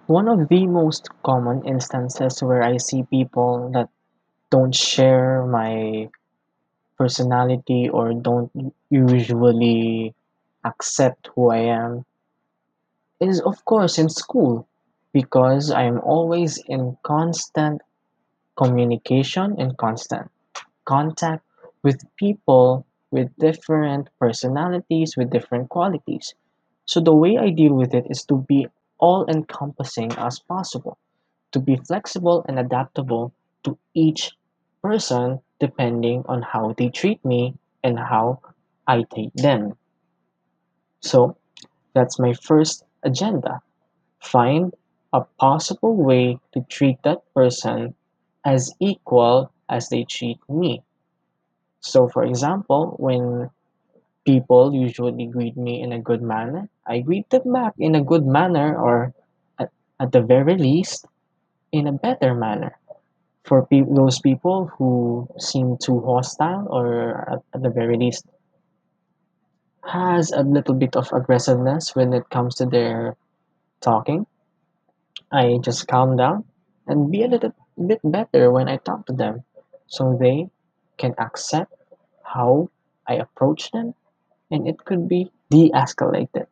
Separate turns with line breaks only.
One of the most common instances where I see people that don't share my personality or don't usually accept who I am is, of course, in school, because I am always in constant communication and constant contact with people with different personalities, with different qualities. So the way I deal with it is to be all encompassing as possible, to be flexible and adaptable to each person depending on how they treat me and how I treat them. So that's my first agenda. Find a possible way to treat that person as equal as they treat me. So, for example, when people usually greet me in a good manner, I greet them back in a good manner, or at, at the very least, in a better manner. For those people who seem too hostile, or at the very least has a little bit of aggressiveness when it comes to their talking, I just calm down and be a little bit better when I talk to them so they can accept how I approach them, and it could be de escalated.